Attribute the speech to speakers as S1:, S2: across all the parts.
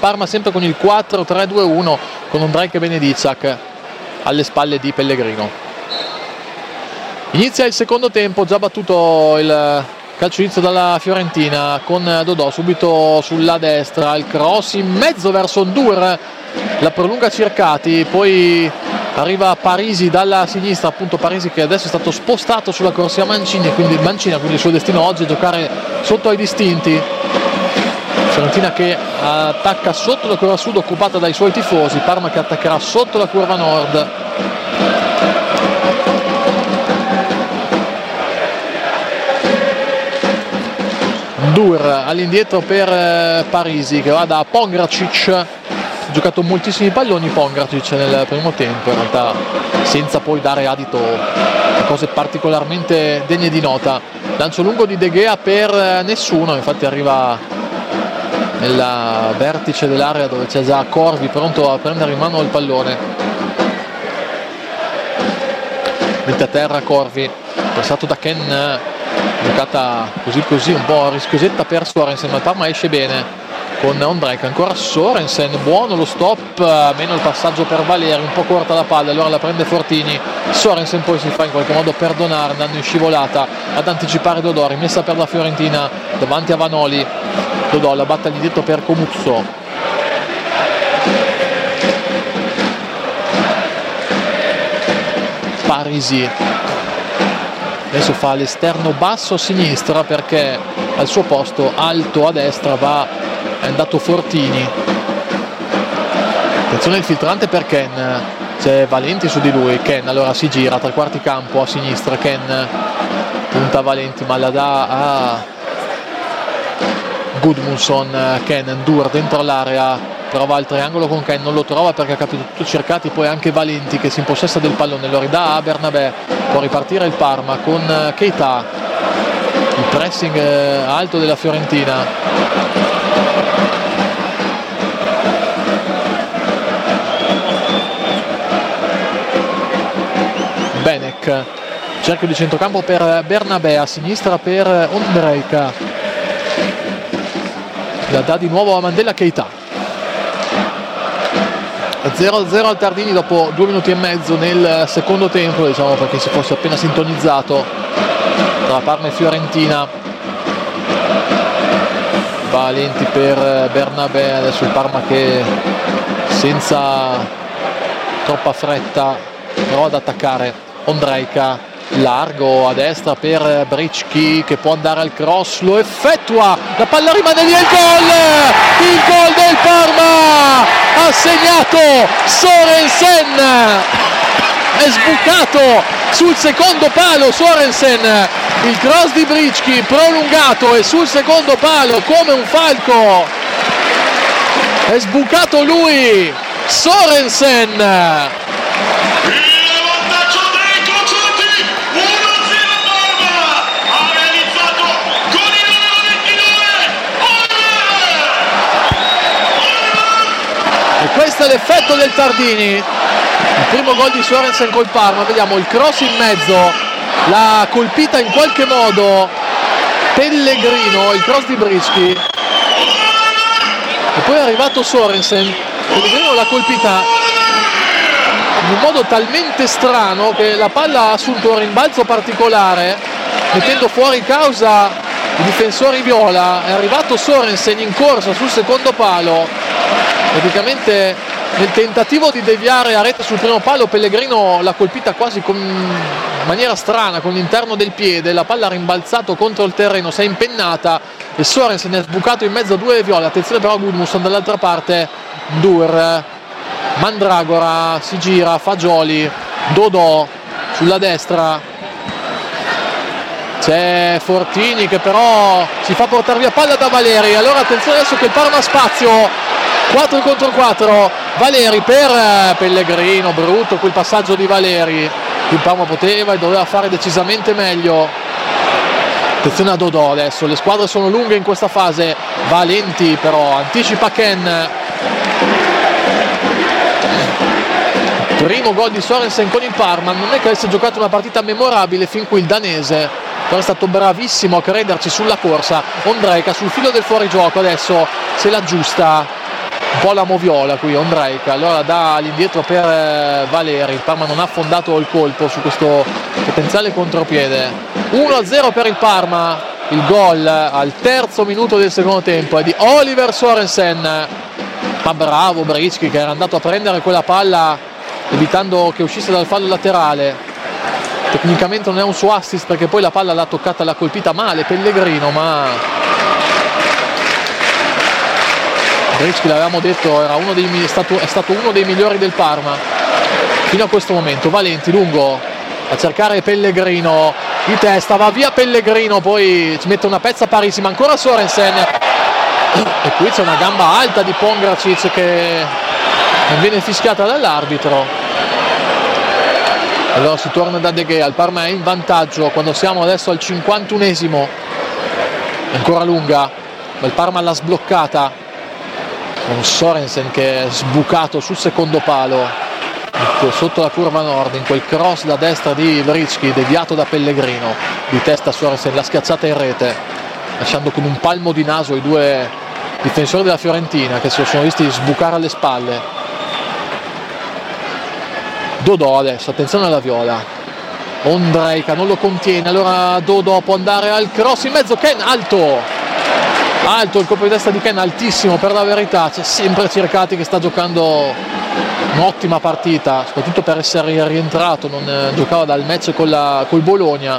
S1: Parma sempre con il 4-3-2-1 con Ondrejka e Benedicak alle spalle di Pellegrino. Inizia il secondo tempo, già battuto il calcio inizio dalla Fiorentina con Dodò subito sulla destra, il cross in mezzo verso Ndur, la prolunga Circati, poi arriva Parisi dalla sinistra, appunto Parisi che adesso è stato spostato sulla corsia Mancina, quindi il suo destino oggi è giocare sotto ai distinti. Fiorentina che attacca sotto la curva sud occupata dai suoi tifosi, Parma che attaccherà sotto la curva nord. Ndur all'indietro per Parisi che va da Pongracic, ha giocato moltissimi palloni Pongracic nel primo tempo, in realtà senza poi dare adito a cose particolarmente degne di nota. Lancio lungo di De Gea per nessuno, infatti arriva nel vertice dell'area dove c'è già Corvi pronto a prendere in mano il pallone. Mette a terra Corvi, passato da Ken, giocata così un po' rischiosetta per Sorensen, ma il Parma esce bene con Ondrejka, ancora Sorensen, buono lo stop, meno il passaggio per Valeri, un po' corta la palla, allora la prende Fortini, Sorensen poi si fa in qualche modo perdonare andando in scivolata ad anticipare Dodò, rimessa per la Fiorentina davanti a Vanoli. Dodò la batte all'indietro per Comuzzo, Parisi adesso fa l'esterno basso a sinistra perché al suo posto alto a destra è andato Fortini. Attenzione il filtrante per Ken, c'è Valenti su di lui, Ken allora si gira tre quarti campo a sinistra, Ken punta Valenti ma la dà a Gudmundsson. Ken, Ndur dentro l'area, prova il triangolo con Ken, non lo trova perché ha capito tutto Cercati, poi anche Valenti che si impossessa del pallone, lo ridà a Bernabé, può ripartire il Parma con Keita, il pressing alto della Fiorentina. Benek, cerchio di centrocampo per Bernabé, a sinistra per Ondrejka, la dà di nuovo a Mandela Keita. 0-0 al Tardini dopo 2 minuti e mezzo nel secondo tempo, diciamo perché si fosse appena sintonizzato tra Parma e Fiorentina. Valenti per Bernabé, adesso il Parma che senza troppa fretta prova ad attaccare. Ondrejka largo a destra per Bricchi che può andare al cross, lo effettua, la palla rimane lì, il gol del Parma, ha segnato Sorensen, è sbucato sul secondo palo Sorensen, il cross di Bricchi prolungato e sul secondo palo come un falco è sbucato lui, Sorensen. Questo è l'effetto del Tardini, il primo gol di Sorensen col Parma. Vediamo il cross in mezzo, l'ha colpita in qualche modo Pellegrino, il cross di Bricchi, e poi è arrivato Sorensen, Pellegrino l'ha colpita in un modo talmente strano che la palla ha assunto un rimbalzo particolare mettendo fuori causa i difensori viola. È arrivato Sorensen in corsa sul secondo palo, praticamente nel tentativo di deviare a rete sul primo palo Pellegrino l'ha colpita quasi in maniera strana con l'interno del piede, la palla ha rimbalzato contro il terreno, si è impennata e Sorensen è sbucato in mezzo a due viole. Attenzione però a Gudmundsson dall'altra parte, Ndur, Mandragora si gira, Fagioli, Dodò sulla destra, c'è Fortini che però si fa portare via palla da Valeri. Allora attenzione adesso che il Parma ha spazio, 4 contro 4, Valeri per Pellegrino, brutto quel passaggio di Valeri, il Parma poteva e doveva fare decisamente meglio. Attenzione a Dodò adesso, le squadre sono lunghe in questa fase, Valenti però anticipa Ken. Primo gol di Sorensen con il Parma, non è che avesse giocato una partita memorabile fin qui il danese, però è stato bravissimo a crederci sulla corsa. Ondrejka sul filo del fuorigioco, adesso se l'aggiusta un po' la moviola qui Ondrejka, allora dà all'indietro per Valeri. Il Parma non ha affondato il colpo su questo potenziale contropiede. 1-0 per il Parma, il gol al terzo minuto del secondo tempo è di Oliver Sorensen, ma bravo Bricki che era andato a prendere quella palla evitando che uscisse dal fallo laterale. Tecnicamente non è un suo assist perché poi la palla l'ha toccata, l'ha colpita male Pellegrino, ma Bricki, l'avevamo detto, era è stato uno dei migliori del Parma fino a questo momento. Valenti lungo a cercare Pellegrino, di testa va via Pellegrino, poi ci mette una pezza Parisi, ma ancora Sorensen, e qui c'è una gamba alta di Pongracic che non viene fischiata dall'arbitro. Allora si torna da De Gea, il Parma è in vantaggio quando siamo adesso al 51esimo, ancora lunga, ma il Parma l'ha sbloccata con Sorensen che è sbucato sul secondo palo sotto la curva nord, in quel cross da destra di Bricki deviato da Pellegrino, di testa Sorensen l'ha schiacciata in rete, lasciando con un palmo di naso i due difensori della Fiorentina che si sono visti sbucare alle spalle. Dodò adesso, attenzione alla viola, Ondrejka non lo contiene, allora Dodò può andare al cross in mezzo, Ken alto il colpo di testa di Ken, altissimo per la verità. C'è sempre Circati che sta giocando un'ottima partita, soprattutto per essere rientrato, non giocava dal match col Bologna.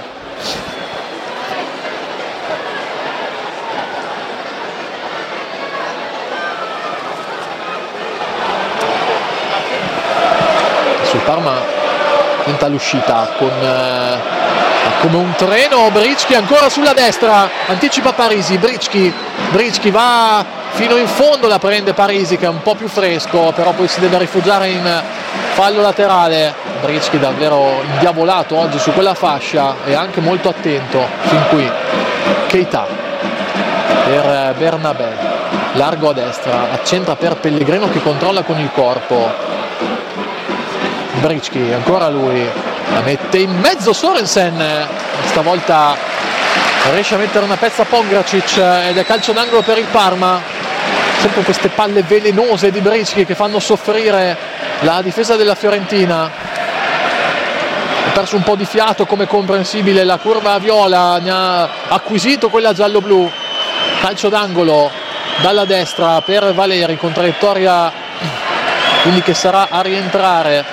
S1: Sul Parma tenta l'uscita con come un treno Bricki ancora sulla destra, anticipa Parisi, Bricki va fino in fondo, la prende Parisi che è un po' più fresco, però poi si deve rifugiare in fallo laterale. Bricki davvero indiavolato oggi su quella fascia e anche molto attento fin qui. Keita per Bernabé, largo a destra, accentra per Pellegrino che controlla con il corpo. Bricki, ancora lui, la mette in mezzo Sorensen, stavolta riesce a mettere una pezza Pongracic ed è calcio d'angolo per il Parma. Sempre queste palle velenose di Bricki che fanno soffrire la difesa della Fiorentina. Ha perso un po' di fiato, come comprensibile, la curva viola, ne ha acquisito quella giallo-blu. Calcio d'angolo dalla destra per Valeri con traiettoria quindi che sarà a rientrare.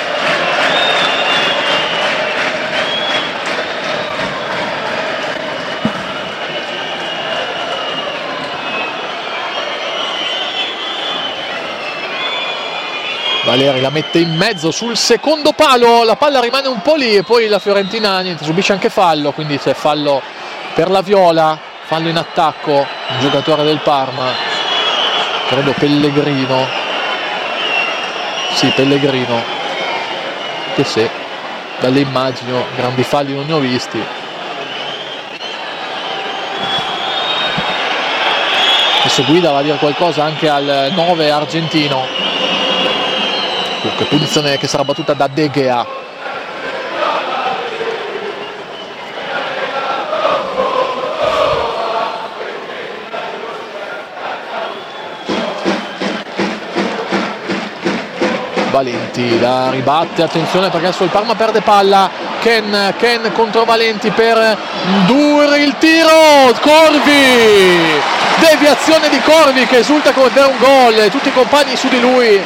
S1: Valeri la mette in mezzo sul secondo palo, la palla rimane un po' lì e poi la Fiorentina subisce anche fallo, quindi c'è fallo per la viola, fallo in attacco, un giocatore del Parma, credo Pellegrino, sì Pellegrino, che sì, dalle immagini grandi falli non ne ho visti. Adesso Guida va a dire qualcosa anche al 9 argentino. Che punizione che sarà battuta da De Gea. Valenti la ribatte, attenzione perché adesso il Parma perde palla. Ken contro Valenti per Ndour, il tiro, Corvi, deviazione di Corvi che esulta come per un gol, tutti i compagni su di lui.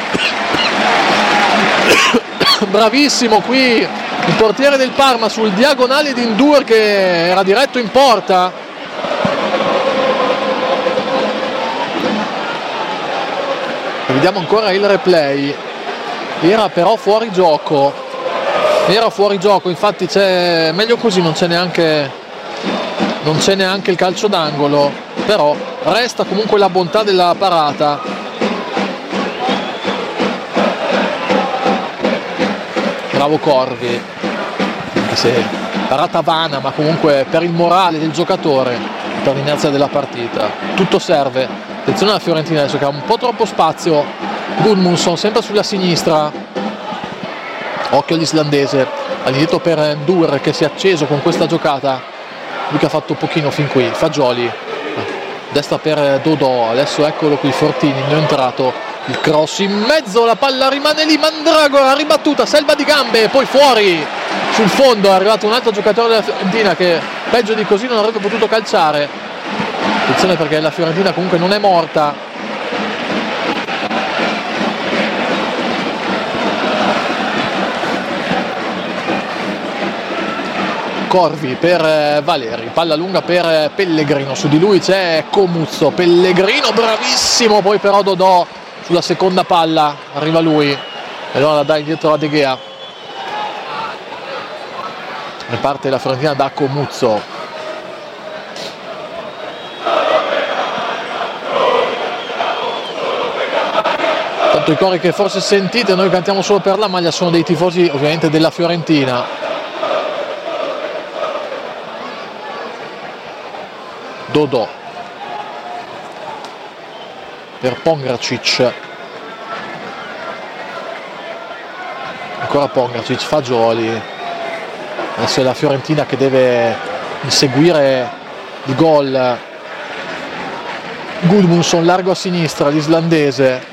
S1: Bravissimo qui il portiere del Parma sul diagonale di Ndour che era diretto in porta. Vediamo ancora il replay, era però fuori gioco, infatti c'è meglio così, non c'è neanche il calcio d'angolo, però resta comunque la bontà della parata. Bravo Corvi, anche se parata vana, ma comunque per il morale del giocatore, per l'inerzia della partita tutto serve. Attenzione alla Fiorentina adesso che ha un po' troppo spazio. Gudmundsson sempre sulla sinistra, occhio all'islandese, all'indietro per Ndour che si è acceso con questa giocata, lui che ha fatto pochino fin qui. Fagioli destra per Dodò, adesso eccolo qui Fortini, non è entrato, il cross in mezzo, la palla rimane lì, Mandragora ribattuta, selva di gambe, poi fuori sul fondo è arrivato un altro giocatore della Fiorentina che peggio di così non avrebbe potuto calciare. Attenzione perché la Fiorentina comunque non è morta. Corvi per Valeri, palla lunga per Pellegrino, su di lui c'è Comuzzo, Pellegrino bravissimo, poi però Dodò sulla seconda palla arriva lui e allora la dà indietro a De Gea. E parte la Fiorentina da Comuzzo. Tanto i cori che forse sentite, noi cantiamo solo per la maglia, sono dei tifosi ovviamente della Fiorentina. Dodò per Pongracic, ancora Pongracic, Fagioli, adesso è la Fiorentina che deve inseguire il gol. Gudmundsson largo a sinistra, l'islandese,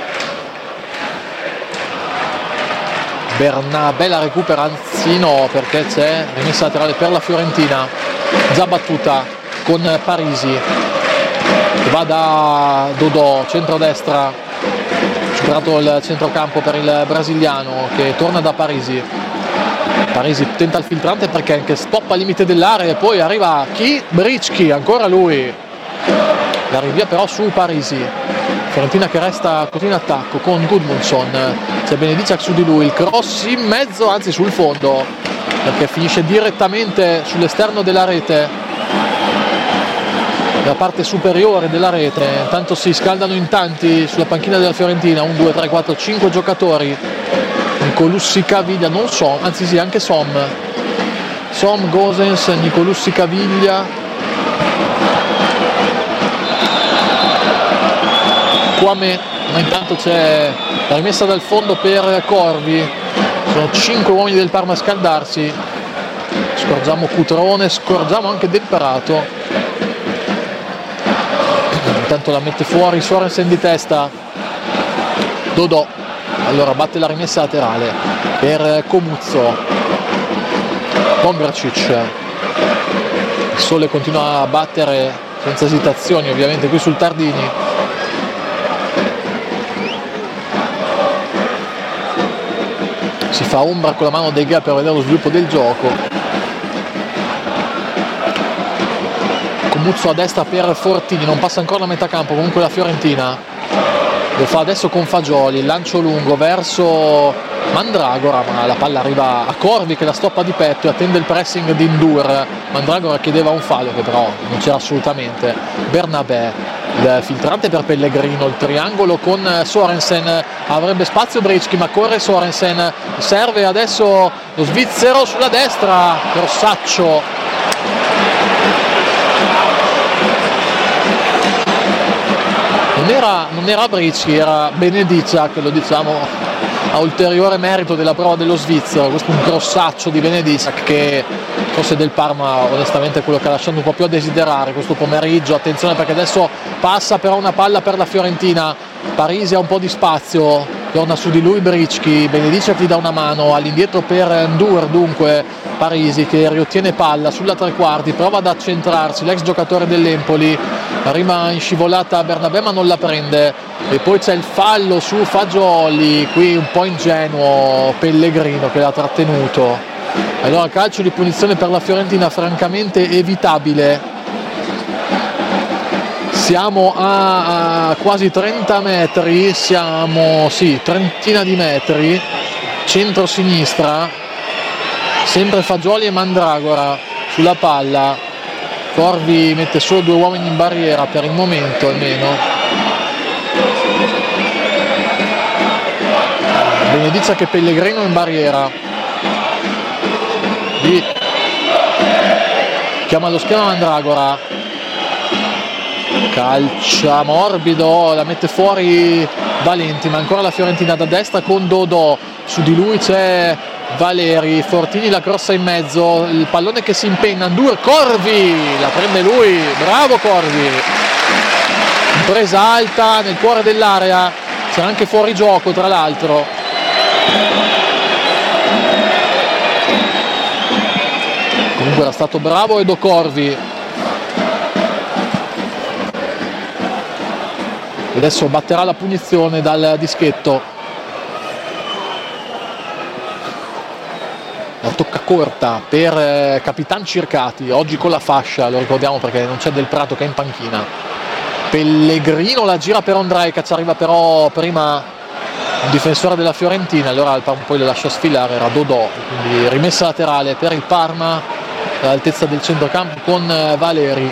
S1: Bernabé la recupera, anzi no, perché c'è rimessa laterale per la Fiorentina, già battuta con Parisi che va da Dodò, centrodestra, superato il centrocampo per il brasiliano che torna da Parisi. Parisi tenta il filtrante perché anche stop al limite dell'area e poi arriva chi? Bricchi, ancora lui, la rinvia però su Parisi. Fiorentina che resta così in attacco con Gudmundsson, c'è Benedicak su di lui, il cross in mezzo, anzi sul fondo, perché finisce direttamente sull'esterno della rete, la parte superiore della rete. Intanto si scaldano in tanti sulla panchina della Fiorentina, 1, 2, 3, 4, 5 giocatori. Nicolussi Caviglia, non Som, anzi sì, anche Som, Gosens, Nicolussi Caviglia, Quame, ma intanto c'è la rimessa dal fondo per Corvi, sono 5 uomini del Parma a scaldarsi, scorgiamo Cutrone, scorgiamo anche Demperato. Intanto la mette fuori Sorensen di testa, Dodò, allora batte la rimessa laterale per Comuzzo, Pongracic, il sole continua a battere senza esitazioni ovviamente qui sul Tardini, si fa ombra con la mano De Gea per vedere lo sviluppo del gioco. Comuzzo a destra per Fortini, non passa ancora la metà campo, comunque la Fiorentina lo fa adesso con Fagioli, lancio lungo verso Mandragora, ma la palla arriva a Corvi che la stoppa di petto e attende il pressing di Ndur. Mandragora chiedeva un fallo che però non c'era assolutamente. Bernabé, il filtrante per Pellegrino, il triangolo con Sorensen, avrebbe spazio Bricchi ma corre Sorensen, serve adesso lo svizzero sulla destra, crossaccio. Non era Bricchi, era Benedicak, lo diciamo a ulteriore merito della prova dello svizzero. Questo è un crossaccio di Benedicak che forse del Parma onestamente è quello che ha lasciato un po' più a desiderare questo pomeriggio. Attenzione perché adesso passa però una palla per la Fiorentina, Parisi ha un po' di spazio, torna su di lui Bricchi, Benedicak gli dà una mano all'indietro per Ndur, dunque Parisi che riottiene palla sulla tre quarti, prova ad accentrarsi l'ex giocatore dell'Empoli, arriva in scivolata Bernabé ma non la prende e poi c'è il fallo su Fagioli, qui un po' ingenuo Pellegrino che l'ha trattenuto. Allora calcio di punizione per la Fiorentina francamente evitabile, siamo a quasi 30 metri, siamo sì, trentina di metri, centro-sinistra, sempre Fagioli e Mandragora sulla palla. Corvi mette solo 2 uomini in barriera per il momento almeno. Benedicak e Pellegrino in barriera. Lì chiama lo schema Mandragora, calcia morbido, la mette fuori Valenti, ma ancora la Fiorentina da destra con Dodò, su di lui c'è Valeri, Fortini la crossa in mezzo, il pallone che si impenna, Ndur, Corvi, la prende lui, bravo Corvi, presa alta nel cuore dell'area, c'era anche fuori gioco tra l'altro. Comunque era stato bravo Edo Corvi. Adesso batterà la punizione dal dischetto. La tocca corta per Capitan Circati, oggi con la fascia, lo ricordiamo perché non c'è Del Prato che è in panchina. Pellegrino la gira per Ondrejka, ci arriva però prima un difensore della Fiorentina, allora il Parma poi lo lascia sfilare, era Dodò, quindi rimessa laterale per il Parma all'altezza del centrocampo con Valeri.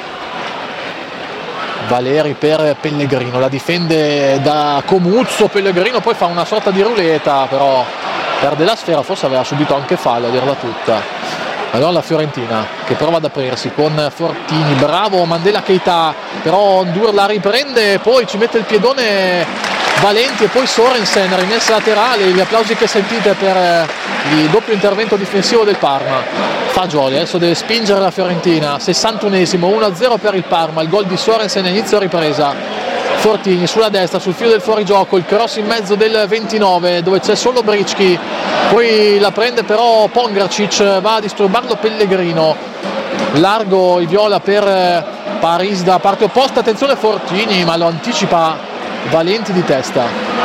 S1: Valeri per Pellegrino, la difende da Comuzzo, Pellegrino poi fa una sorta di ruleta, però perde la sfera, forse aveva subito anche fallo a dirla tutta. Allora la Fiorentina che prova ad aprirsi con Fortini, bravo Mandela Keita, però Ndur la riprende e poi ci mette il piedone Valenti e poi Sorensen, rimessa laterale, gli applausi che sentite per il doppio intervento difensivo del Parma. Fagioli adesso deve spingere la Fiorentina, 61esimo, 1-0 per il Parma, il gol di Sorensen inizio ripresa. Fortini sulla destra, sul filo del fuorigioco, il cross in mezzo del 29 dove c'è solo Bricchi, poi la prende però Pongracic, va a disturbarlo Pellegrino, largo i viola per Paris da parte opposta, attenzione Fortini ma lo anticipa Valenti di testa.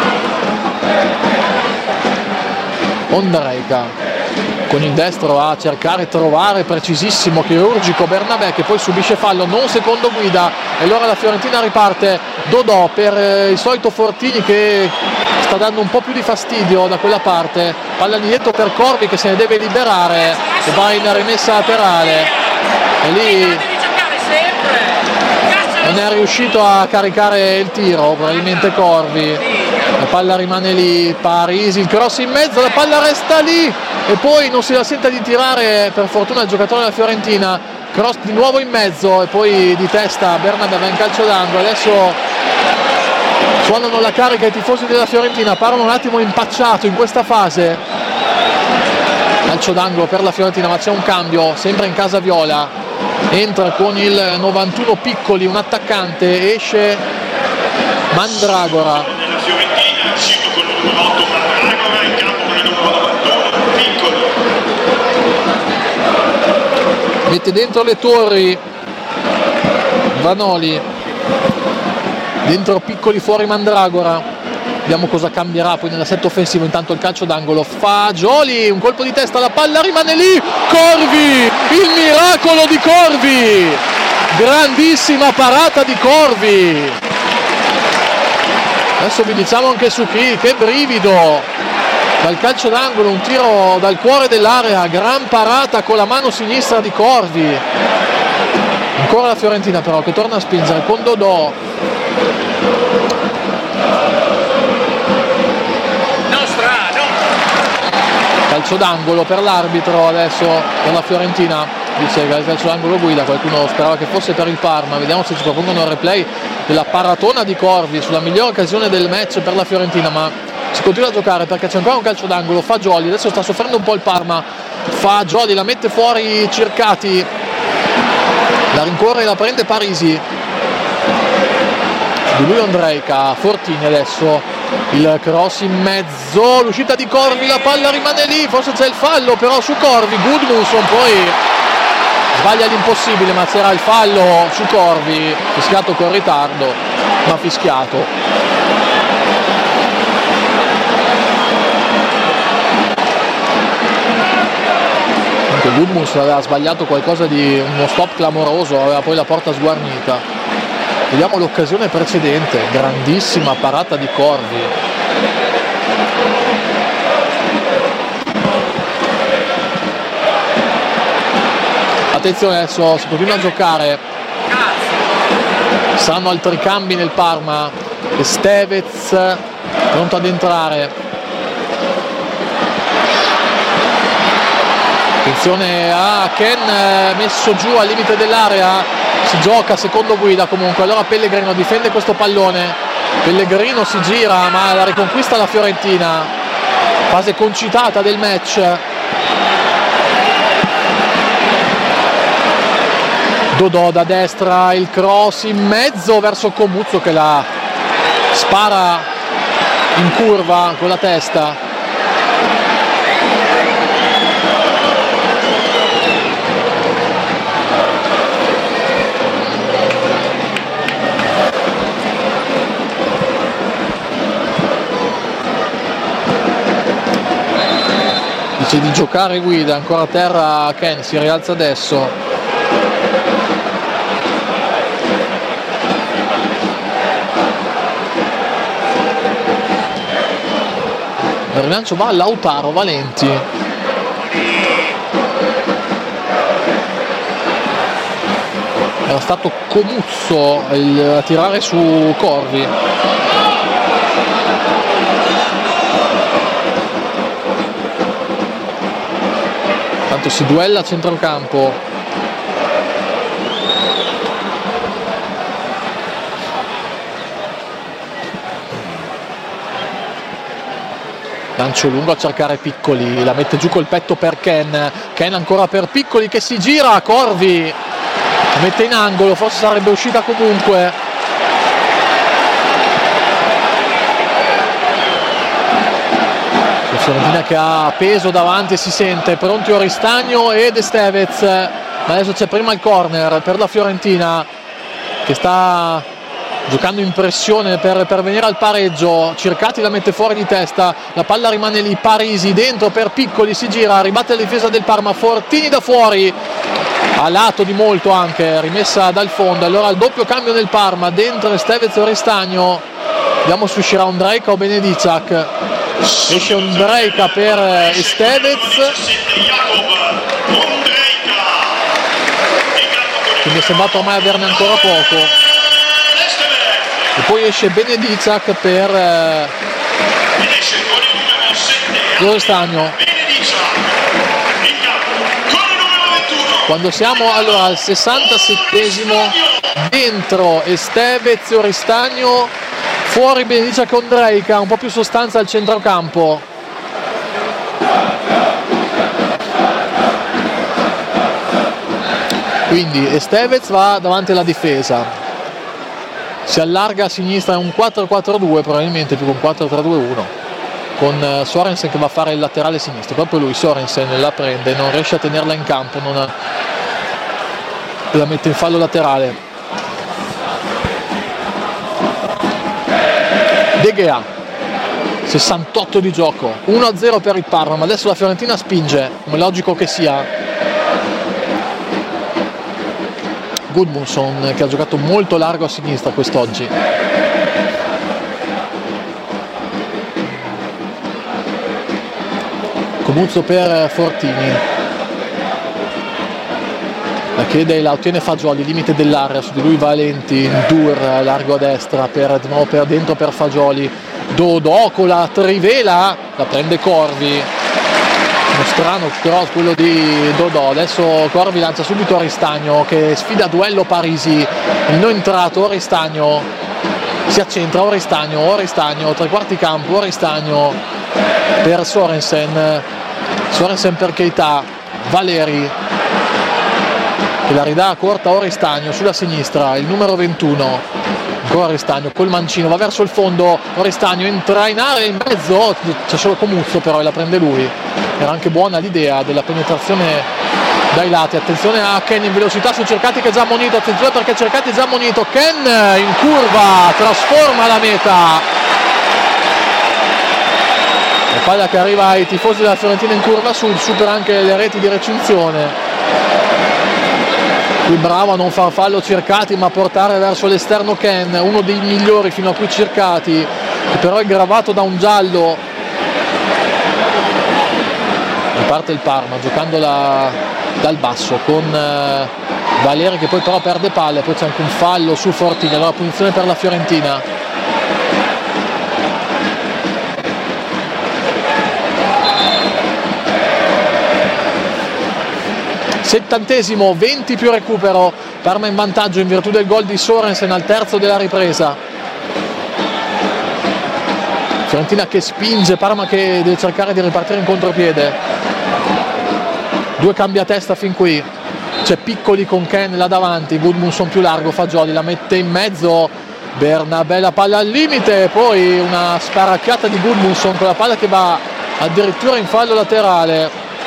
S1: Ondrejka con il destro a cercare trovare precisissimo, chirurgico Bernabé che poi subisce fallo, non secondo guida e allora la Fiorentina riparte. Dodò per il solito Fortini che sta dando un po' più di fastidio da quella parte, palla dietro per Corvi che se ne deve liberare e va in rimessa laterale e lì non è riuscito a caricare il tiro probabilmente Corvi, la palla rimane lì, Parisi, il cross in mezzo, la palla resta lì e poi non si la sente di tirare per fortuna il giocatore della Fiorentina, cross di nuovo in mezzo e poi di testa Bernabé va in calcio d'angolo. Adesso suonano la carica i tifosi della Fiorentina, parlano un attimo impacciato in questa fase, calcio d'angolo per la Fiorentina ma c'è un cambio sempre in casa viola, entra con il 91 Piccoli un attaccante, esce Mandragora. Mette dentro le torri Vanoli, dentro Piccoli, fuori Mandragora. Vediamo cosa cambierà poi nell'assetto offensivo. Intanto il calcio d'angolo, Fagioli, un colpo di testa, la palla rimane lì, Corvi, il miracolo di Corvi, grandissima parata di Corvi. Adesso vi diciamo anche su chi, che brivido dal calcio d'angolo, un tiro dal cuore dell'area, gran parata con la mano sinistra di Corvi. Ancora la Fiorentina però che torna a spingere con Dodò. Calcio d'angolo per l'arbitro adesso per la Fiorentina, dice che il calcio d'angolo guida, qualcuno sperava che fosse per il Parma. Vediamo se ci propongono il replay della paratona di Corvi sulla migliore occasione del match per la Fiorentina, ma si continua a giocare perché c'è ancora un calcio d'angolo. Fagioli, adesso sta soffrendo un po' il Parma, Fagioli la mette fuori Circati, la rincorre e la prende Parisi, di lui Ondrejka, Fortini adesso, il cross in mezzo, l'uscita di Corvi, la palla rimane lì, forse c'è il fallo però su Corvi, Gudmundsson poi sbaglia l'impossibile ma c'era il fallo su Corvi, fischiato con ritardo ma fischiato. Anche Gudmundsson aveva sbagliato qualcosa di uno stop clamoroso, aveva poi la porta sguarnita. Vediamo l'occasione precedente, grandissima parata di Corvi. Attenzione, adesso si continua a giocare, saranno altri cambi nel Parma, Stevez pronto ad entrare. Attenzione a Ken messo giù al limite dell'area, si gioca secondo guida comunque. Allora Pellegrino difende questo pallone, Pellegrino si gira ma la riconquista la Fiorentina, fase concitata del match. Dodò da destra, il cross in mezzo verso Comuzzo che la spara in curva con la testa. Dice di giocare Guida, ancora a terra Ken, si rialza adesso. Il rilancio va a Lautaro Valenti. Era stato Comuzzo a tirare su Corvi. Tanto si duella a centrocampo. Lancio lungo a cercare Piccoli, la mette giù col petto per Ken. Ken ancora per Piccoli che si gira, Corvi la mette in angolo, forse sarebbe uscita comunque. La Fiorentina che ha peso davanti e si sente, pronti Oristagno ed Estevez, ma adesso c'è prima il corner per la Fiorentina che sta giocando in pressione per venire al pareggio. Circati la mette fuori di testa, la palla rimane lì, Parisi dentro per Piccoli, si gira, ribatte la difesa del Parma, Fortini da fuori, a lato di molto anche, rimessa dal fondo. Allora il doppio cambio del Parma, dentro Estevez e Oristagno, vediamo se uscirà Ondrejka o Benedicak. Esce Ondrejka per Estevez, che mi è sembrato ormai averne ancora poco. E poi esce Benedicak per Oristagno. Quando siamo allora al 67esimo, dentro Estevez e Oristagno, fuori Benedicak e Ondrejka, un po' più sostanza al centrocampo. Quindi Estevez va davanti alla difesa, si allarga a sinistra, è un 4-4-2 probabilmente, più con 4-3-2-1, con Sorensen che va a fare il laterale sinistro. Proprio lui, Sorensen, la prende, non riesce a tenerla in campo, la mette in fallo laterale. De Gea, 68 di gioco, 1-0 per il Parma, ma adesso la Fiorentina spinge, come logico che sia. Gudmundsson che ha giocato molto largo a sinistra quest'oggi. Comuzzo per Fortini, la chiede e la ottiene Fagioli, limite dell'area, su di lui Valenti, Dur largo a destra, di nuovo per dentro per Fagioli. Dodò con la trivela, la prende Corvi, uno strano cross quello di Dodò. Adesso Corvi lancia subito Oristagno che sfida a duello Parisi, il non entrato Oristagno si accentra, Oristagno tre quarti campo, Oristagno per Sorensen per Keita, Valeri che la ridà corta a Oristagno sulla sinistra, il numero 21, ancora Oristagno col mancino, va verso il fondo, Oristagno entra in area, in mezzo c'è solo Comuzzo però e la prende lui. Era anche buona l'idea della penetrazione dai lati. Attenzione a Ken in velocità su Cercati che è già ammonito, attenzione perché Cercati è già ammonito. Ken in curva trasforma la meta, la palla che arriva ai tifosi della Fiorentina in curva sud, supera anche le reti di recinzione. Qui bravo a non far fallo Cercati, ma a portare verso l'esterno Ken, uno dei migliori fino a qui Cercati, che però è gravato da un giallo. Parte il Parma giocando dal basso con Valeri che poi però perde palle, poi c'è anche un fallo su Fortini, allora punizione per la Fiorentina. Settantesimo, 20 più recupero, Parma in vantaggio in virtù del gol di Sorensen al terzo della ripresa. Fiorentina che spinge, Parma che deve cercare di ripartire in contropiede. Due cambiatesta fin qui, c'è Piccoli con Ken là davanti, Gudmundsson più largo, Fagioli la mette in mezzo, Bernabé la palla al limite, poi una sparacchiata di Gudmundsson con la palla che va addirittura in fallo laterale.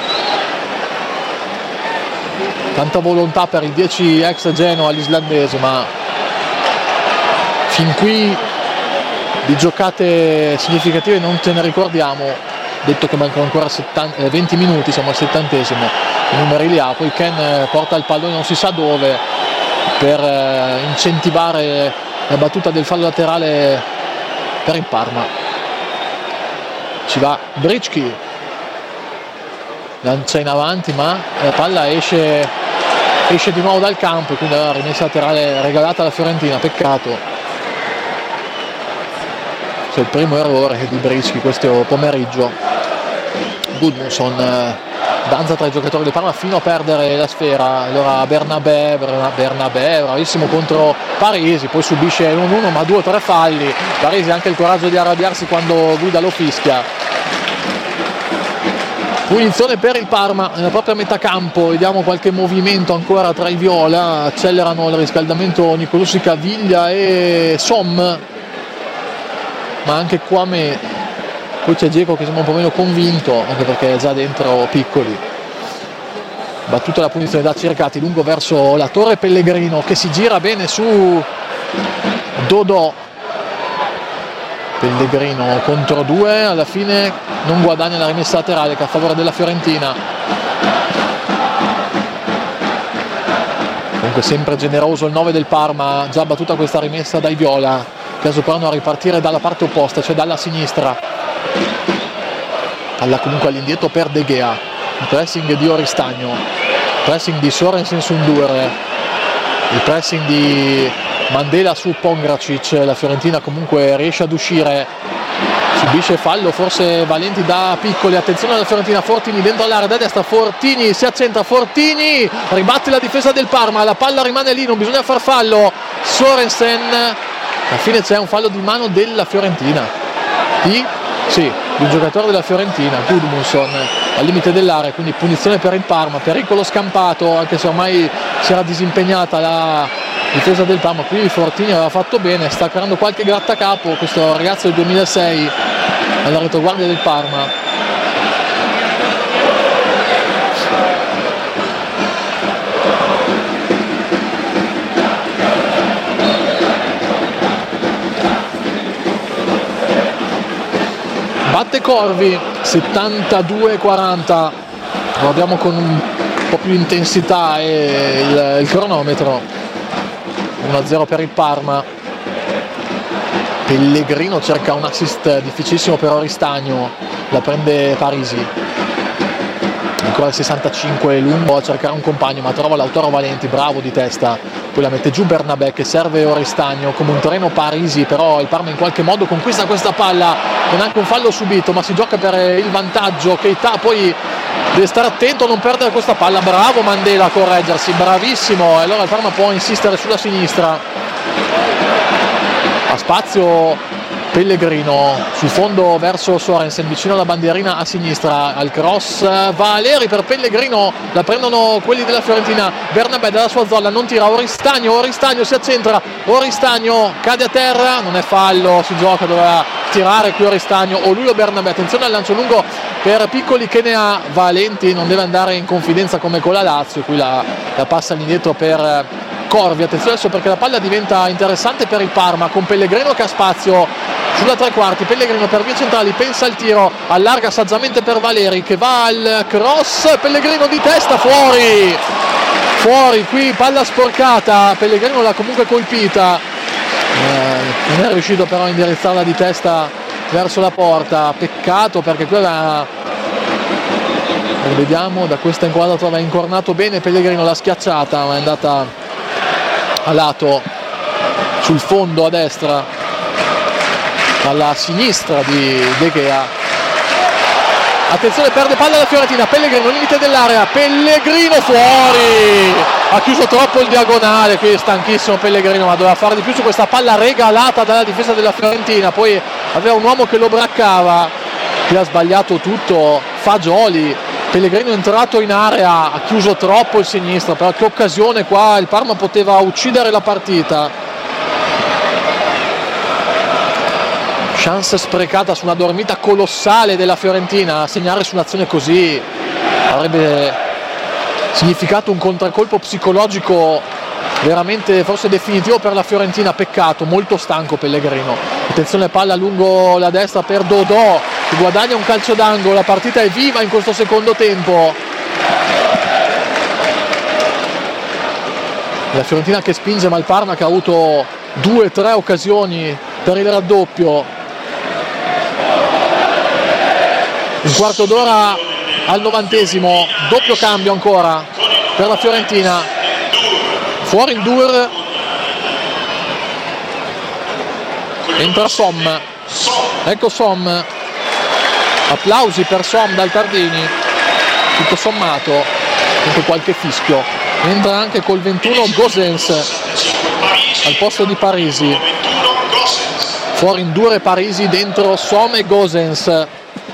S1: Tanta volontà per il 10 ex Genoa l'islandese, ma fin qui di giocate significative non ce ne ricordiamo, detto che mancano ancora 20 minuti, siamo al 70°, i numeri li ha, poi Ken porta il pallone non si sa dove per incentivare la battuta del fallo laterale per il Parma. Ci va Bricchi, lancia in avanti ma la palla esce di nuovo dal campo, quindi la rimessa laterale regalata alla Fiorentina, peccato. C'è il primo errore di Bricchi questo pomeriggio. Gudmundsson danza tra i giocatori del Parma fino a perdere la sfera. Allora Bernabé bravissimo contro Parisi, poi subisce 1-1 ma 2 o 3 falli. Parisi ha anche il coraggio di arrabbiarsi quando Guida lo fischia. Punizione per il Parma nella propria metà campo, vediamo qualche movimento ancora tra i viola, accelerano il riscaldamento Nicolussi, Caviglia e Som, ma anche Quame. Poi c'è Dzeko che sembra un po' meno convinto, anche perché è già dentro Piccoli. Battuta la punizione da Cercati, lungo verso la torre, Pellegrino che si gira bene su Dodò. Pellegrino contro 2, alla fine non guadagna la rimessa laterale che a favore della Fiorentina. Comunque sempre generoso il 9 del Parma, già battuta questa rimessa dai viola, che provano a ripartire dalla parte opposta, cioè dalla sinistra. Palla comunque all'indietro per De Gea, il pressing di Oristagno, pressing di Sorensen su Ndur, il pressing di Mandela su Pongracic. La Fiorentina comunque riesce ad uscire, subisce fallo forse Valenti da Piccoli. Attenzione alla Fiorentina, Fortini dentro all'area da destra, Fortini si accentra, Fortini ribatte la difesa del Parma, la palla rimane lì, non bisogna far fallo. Sorensen, alla fine c'è un fallo di mano della Fiorentina, di un giocatore della Fiorentina, Gudmundsson al limite dell'area, quindi punizione per il Parma, pericolo scampato, anche se ormai si era disimpegnata la difesa del Parma. Qui Fortini aveva fatto bene, sta creando qualche grattacapo questo ragazzo del 2006 alla retaguardia del Parma. Batte Corvi, 72-40, guardiamo con un po' più intensità il cronometro. 1-0 per il Parma. Pellegrino cerca un assist difficilissimo per Oristagno, la prende Parisi. Ancora il 65 lungo a cercare un compagno, ma trova l'autoro Valenti, bravo di testa, poi la mette giù Bernabé che serve Oristagno come un treno Parisi, però il Parma in qualche modo conquista questa palla con anche un fallo subito, ma si gioca per il vantaggio. Keita poi deve stare attento a non perdere questa palla, bravo Mandela a correggersi, bravissimo, e allora il Parma può insistere sulla sinistra. A spazio Pellegrino sul fondo verso Sorensen, vicino alla bandierina a sinistra, al cross Valeri per Pellegrino, la prendono quelli della Fiorentina. Bernabé dalla sua zona non tira, Oristagno si accentra, Oristagno cade a terra, non è fallo, si gioca, doveva tirare qui Oristagno o lui o Bernabé. Attenzione al lancio lungo per Piccoli che ne ha, Valenti non deve andare in confidenza come con la Lazio, qui la passa all'indietro per Corvi. Attenzione adesso perché la palla diventa interessante per il Parma, con Pellegrino che ha spazio sulla tre quarti. Pellegrino per vie centrali, pensa al tiro, allarga saggiamente per Valeri che va al cross, Pellegrino di testa, fuori, qui palla sporcata, Pellegrino l'ha comunque colpita, non è riuscito però a indirizzarla di testa verso la porta, peccato perché quella, vediamo da questa inquadratura, aveva incornato bene Pellegrino, l'ha schiacciata ma è andata a lato sul fondo a destra, alla sinistra di De Gea. Attenzione, perde palla la Fiorentina, Pellegrino limite dell'area, Pellegrino fuori, ha chiuso troppo il diagonale, qui è stanchissimo Pellegrino ma doveva fare di più su questa palla regalata dalla difesa della Fiorentina, poi aveva un uomo che lo braccava, qui ha sbagliato tutto Fagioli Pellegrino è entrato in area, ha chiuso troppo il sinistro, però che occasione qua, il Parma poteva uccidere la partita. Chance sprecata su una dormita colossale della Fiorentina. Segnare su un'azione così avrebbe significato un contraccolpo psicologico veramente forse definitivo per la Fiorentina. Peccato, molto stanco Pellegrino. Attenzione, palla lungo la destra per Dodò che guadagna un calcio d'angolo. La partita è viva in questo secondo tempo. La Fiorentina che spinge, ma il Parma che ha avuto 2-3 occasioni per il raddoppio. Un quarto d'ora al 90esimo, doppio cambio ancora per la Fiorentina. Fuori il Dur, entra Som, ecco Som, applausi per Som dal Tardini, tutto sommato, anche qualche fischio. Entra anche col 21 Gosens al posto di Parisi, fuori in Dur e Parisi, dentro Som e Gosens.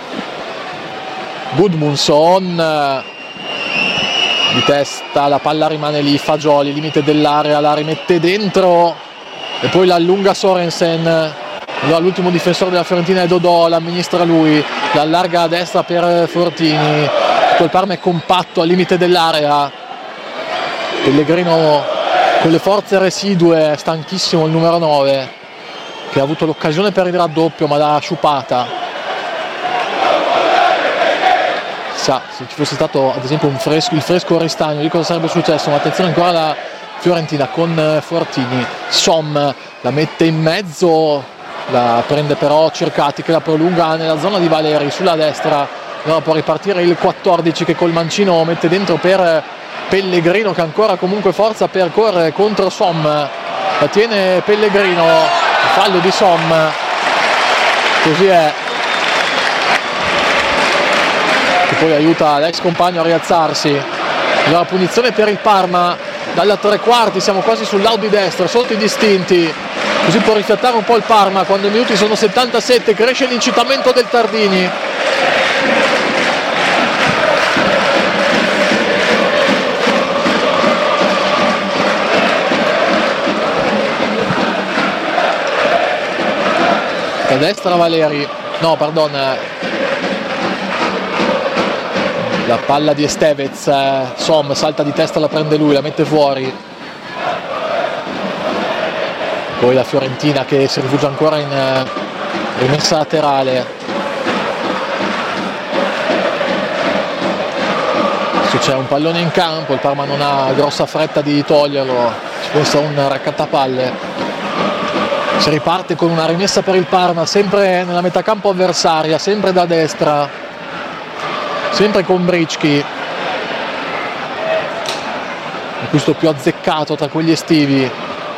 S1: Gudmundsson di testa, la palla rimane lì, Fagioli, limite dell'area, la rimette dentro e poi la allunga Sorensen. Allora l'ultimo difensore della Fiorentina è Dodò, l'amministra lui, la allarga a destra per Fortini. Tutto il Parma è compatto al limite dell'area. Pellegrino con le forze residue, stanchissimo il numero 9 che ha avuto l'occasione per il raddoppio ma l'ha sciupata. Se ci fosse stato ad esempio il fresco Ristagno, di cosa sarebbe successo? Ma attenzione ancora alla Fiorentina con Fortini. Som la mette in mezzo, la prende però Cercati che la prolunga nella zona di Valeri sulla destra. Allora può ripartire il 14 che col mancino mette dentro per Pellegrino che ancora comunque forza per correre contro Som. La tiene Pellegrino, fallo di Som, così è. Che poi aiuta l'ex compagno a rialzarsi. La punizione per il Parma dalla tre quarti, siamo quasi sul lato di destra, sotto i distinti, così può rifiattare un po' il Parma quando i minuti sono 77, cresce l'incitamento del Tardini. A destra Valeri, no pardon, la palla di Estevez, Som salta di testa, la prende lui, la mette fuori. Poi la Fiorentina che si rifugia ancora in rimessa laterale. Se c'è un pallone in campo, il Parma non ha grossa fretta di toglierlo, ci pensa un raccattapalle. Si riparte con una rimessa per il Parma, sempre nella metà campo avversaria, sempre da destra, sempre con Bricchi, questo più azzeccato tra quegli estivi.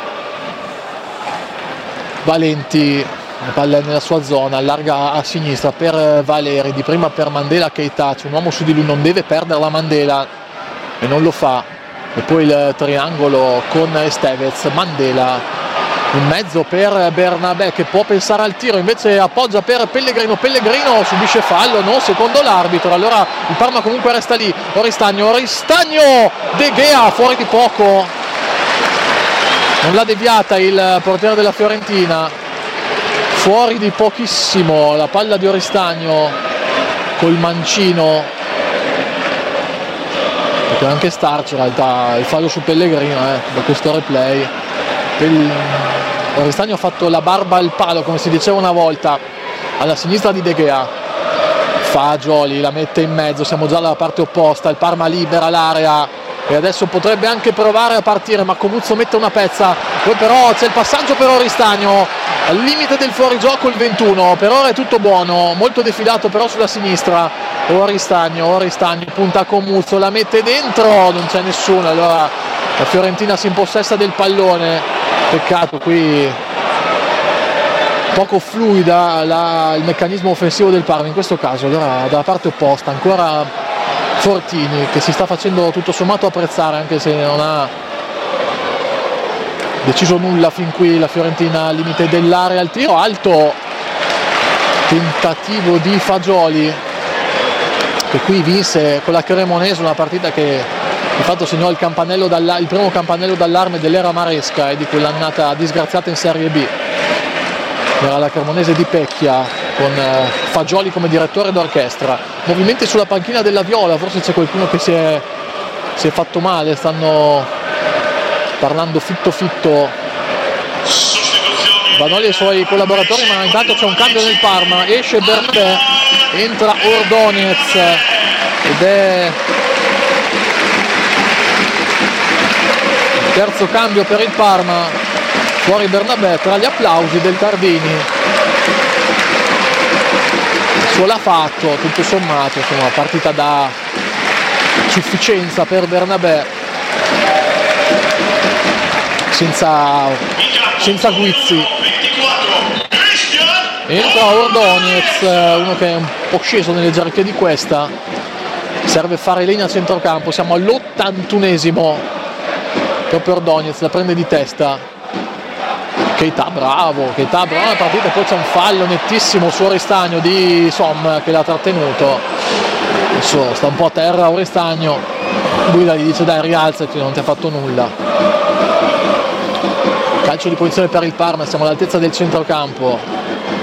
S1: Valenti, la palla è nella sua zona, allarga a sinistra per Valeri, di prima per Mandela Keita, c'è un uomo su di lui, non deve perdere la Mandela e non lo fa. E poi il triangolo con Estevez, Mandela in mezzo per Bernabé che può pensare al tiro, invece appoggia per Pellegrino, Pellegrino subisce fallo, no, secondo l'arbitro. Allora il Parma comunque resta lì. Ristagno De Gea fuori di poco, non l'ha deviata il portiere della Fiorentina, fuori di pochissimo la palla di Oristagno col mancino. Poteva anche starci in realtà il fallo su Pellegrino da questo replay. Oristagno ha fatto la barba al palo, come si diceva una volta, alla sinistra di De Gea. Fagioli la mette in mezzo, siamo già dalla parte opposta, il Parma libera l'area e adesso potrebbe anche provare a partire, ma Comuzzo mette una pezza. Poi però c'è il passaggio per Oristagno al limite del fuorigioco, il 21. Per ora è tutto buono, molto defilato però sulla sinistra. Oristagno punta a Comuzzo, la mette dentro, non c'è nessuno. Allora la Fiorentina si impossessa del pallone. Peccato qui, poco fluida il meccanismo offensivo del Parma in questo caso. Allora dalla parte opposta ancora Fortini che si sta facendo tutto sommato apprezzare, anche se non ha deciso nulla fin qui. La Fiorentina al limite dell'area, al tiro alto, tentativo di Fagioli che qui vinse con la Cremonese, una partita che di fatto segnò il primo campanello d'allarme dell'era maresca e di quell'annata disgraziata in Serie B. Era la Cremonese di Pecchia con Fagioli come direttore d'orchestra. Movimenti sulla panchina della Viola, forse c'è qualcuno che si è fatto male, stanno parlando fitto Vanoli e i suoi collaboratori, ma intanto c'è un cambio nel Parma, esce Bernabé, entra Ordonez ed è il terzo cambio per il Parma. Fuori Bernabé tra gli applausi del Tardini. Il suo l'ha fatto, tutto sommato, insomma, partita da sufficienza per Bernabé, senza guizzi. Entra Ordonez, uno che è un po' sceso nelle gerarchie di questa, serve fare legna a centrocampo. Siamo all'81esimo, proprio Ordonez la prende di testa. Keita bravo la partita, poi c'è un fallo nettissimo su Oristagno di Som che l'ha trattenuto. Adesso sta un po' a terra Oristagno, Guida gli dice dai rialzati, non ti ha fatto nulla. Calcio di punizione per il Parma, siamo all'altezza del centrocampo.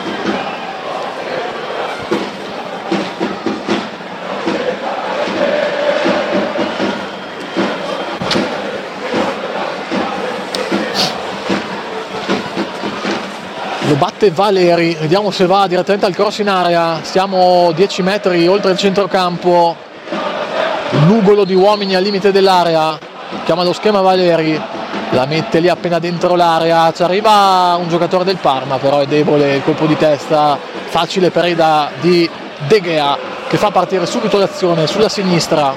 S1: Lo batte Valeri, vediamo se va direttamente al cross in area. Siamo 10 metri oltre il centrocampo, nugolo di uomini al limite dell'area. Chiama lo schema Valeri, la mette lì appena dentro l'area. Ci arriva un giocatore del Parma, però è debole il colpo di testa, facile per di De Gea, che fa partire subito l'azione sulla sinistra.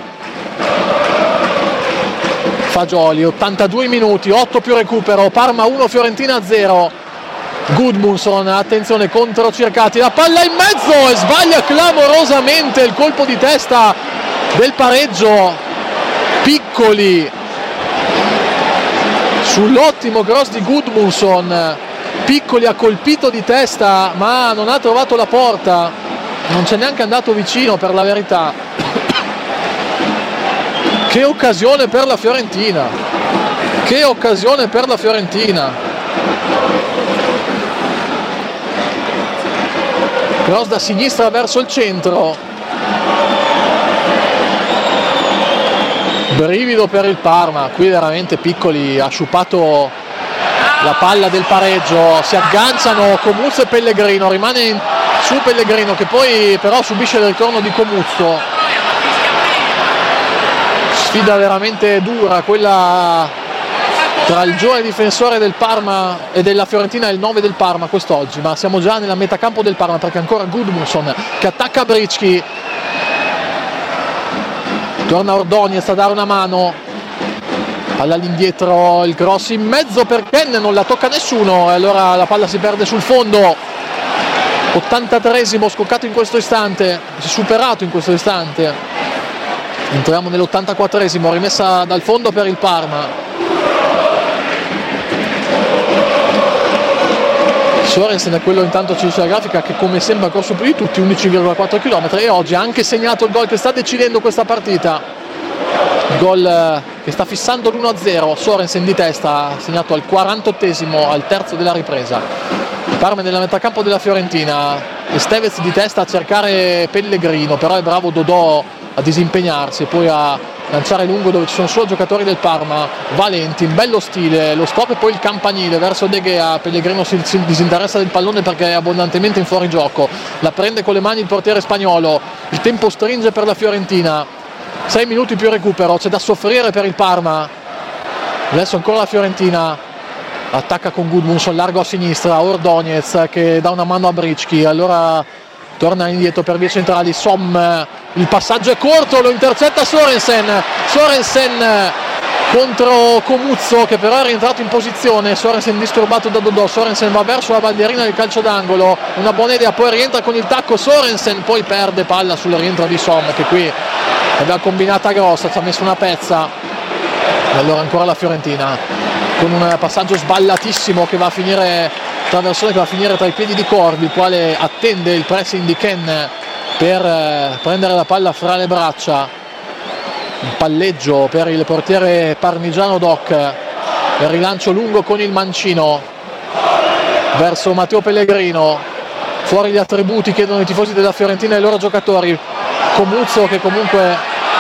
S1: Fagioli, 82 minuti, 8 più recupero, Parma 1, Fiorentina 0. Gudmundsson, attenzione, controcercati, la palla in mezzo e sbaglia clamorosamente il colpo di testa del pareggio. Piccoli sull'ottimo cross di Gudmundsson, Piccoli ha colpito di testa ma non ha trovato la porta, non c'è neanche andato vicino per la verità. Che occasione per la Fiorentina, che occasione per la Fiorentina. Cross da sinistra verso il centro, brivido per il Parma. Qui veramente Piccoli ha sciupato la palla del pareggio, si agganciano Comuzzo e Pellegrino, rimane su Pellegrino che poi però subisce il ritorno di Comuzzo. Sfida veramente dura quella tra il giovane difensore del Parma e della Fiorentina e il 9 del Parma quest'oggi, ma siamo già nella metacampo del Parma perché ancora Gudmundsson che attacca Bricchi, torna Ordonez a dare una mano, palla all'indietro, il cross in mezzo per Ken, non la tocca nessuno e allora la palla si perde sul fondo. 83esimo scoccato in questo istante, superato in questo istante. Entriamo nell'84esimo, rimessa dal fondo per il Parma. Sorensen è quello, intanto ci dice la grafica, che come sembra ha corso più di tutti, 11,4 km, e oggi ha anche segnato il gol che sta decidendo questa partita, il gol che sta fissando l'1-0. Sorensen di testa, ha segnato al 48esimo, al terzo della ripresa. Parma nella metacampo della Fiorentina, Estevez di testa a cercare Pellegrino, però è bravo Dodò a disimpegnarsi e poi a lanciare lungo dove ci sono solo giocatori del Parma. Valenti, in bello stile, lo stop e poi il campanile verso De Gea. Pellegrino si disinteressa del pallone perché è abbondantemente in fuorigioco, la prende con le mani il portiere spagnolo. Il tempo stringe per la Fiorentina, 6 minuti più recupero, c'è da soffrire per il Parma. Adesso ancora la Fiorentina attacca con Gudmundsson largo a sinistra, Ordonez che dà una mano a Bricchi, allora torna indietro per vie centrali. Som, il passaggio è corto, lo intercetta Sorensen contro Comuzzo che però è rientrato in posizione. Sorensen disturbato da Dodò, Sorensen va verso la bandierina del calcio d'angolo, una buona idea, poi rientra con il tacco Sorensen, poi perde palla sul rientro di Som che qui aveva combinata grossa, ci ha messo una pezza. E allora ancora la Fiorentina con un passaggio sballatissimo che va a finire traversone che va a finire tra i piedi di Corvi, il quale attende il pressing di Ken per prendere la palla fra le braccia. Un palleggio per il portiere parmigiano Doc, il rilancio lungo con il mancino verso Matteo Pellegrino. Fuori gli attributi, chiedono i tifosi della Fiorentina e i loro giocatori. Comuzzo che comunque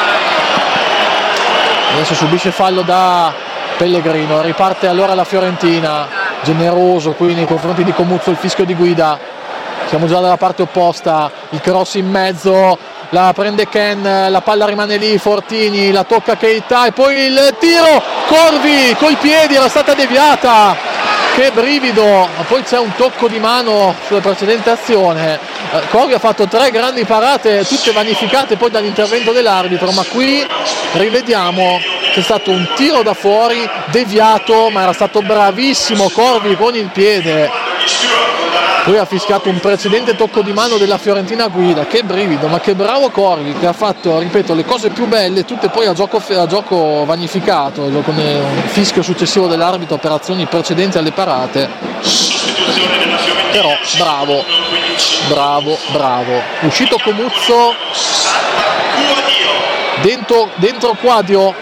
S1: adesso subisce fallo da Pellegrino. Riparte allora la Fiorentina, generoso qui nei confronti di Comuzzo il fischio di guida. Siamo già dalla parte opposta, il cross in mezzo, la prende Ken, la palla rimane lì, Fortini, la tocca Keita e poi il tiro, Corvi coi piedi, era stata deviata, che brivido, ma poi c'è un tocco di mano sulla precedente azione. Corvi ha fatto 3 grandi parate, tutte vanificate poi dall'intervento dell'arbitro, ma qui rivediamo c'è stato un tiro da fuori deviato, ma era stato bravissimo Corvi con il piede. Lui ha fischiato un precedente tocco di mano della Fiorentina guida, che brivido, ma che bravo Corvi, che ha fatto, ripeto, le cose più belle tutte poi a gioco vanificato, con un fischio successivo dell'arbitro per azioni precedenti alle parate. Però bravo, uscito Comuzzo, dentro Quadio,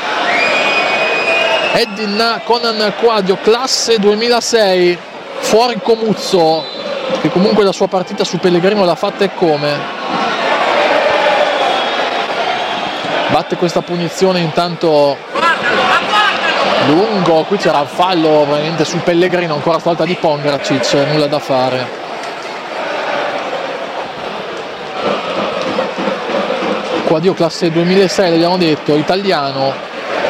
S1: Edin Conan Quadio, classe 2006, fuori Comuzzo, che comunque la sua partita su Pellegrino l'ha fatta e come. Batte questa punizione intanto lungo, qui c'era un fallo veramente su Pellegrino, ancora stavolta di Pongracic, nulla da fare. Quadio classe 2006, l'abbiamo detto, italiano.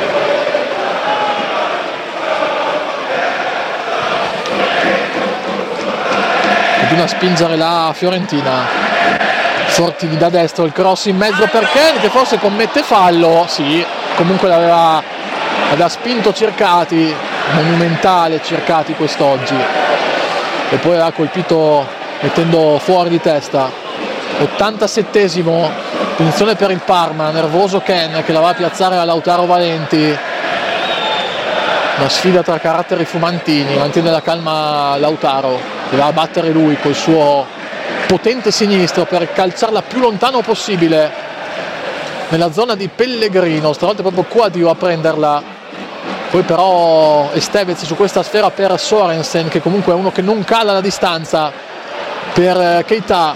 S1: Continua a spingere la Fiorentina. Fortini da destra, il cross in mezzo per Ken, che forse commette fallo, sì, comunque l'aveva spinto Cercati, monumentale Cercati quest'oggi, e poi ha colpito mettendo fuori di testa. 87esimo, punizione per il Parma, nervoso Ken che la va a piazzare a Lautaro Valenti. Una sfida tra caratteri fumantini, mantiene la calma Lautaro, che va a battere lui col suo potente sinistro per calciarla più lontano possibile nella zona di Pellegrino. Stavolta è proprio Quadio a prenderla, poi però Estevez su questa sfera per Sorensen, che comunque è uno che non cala la distanza, per Keita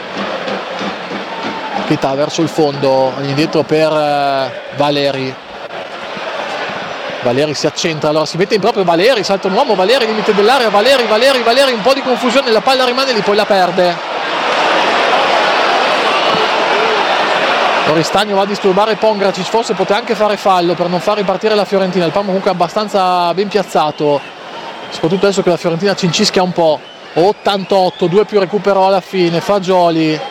S1: verso il fondo, indietro per Valeri si accentra, allora si mette in proprio Valeri, salta un uomo, Valeri limite dell'area, Valeri, un po' di confusione, la palla rimane lì, poi la perde. Oristagno va a disturbare Pongracic, forse poteva anche fare fallo per non far ripartire la Fiorentina. Il Parma comunque è abbastanza ben piazzato, soprattutto adesso che la Fiorentina cincischia un po'. 88, 2 più recupero alla fine, Fagioli,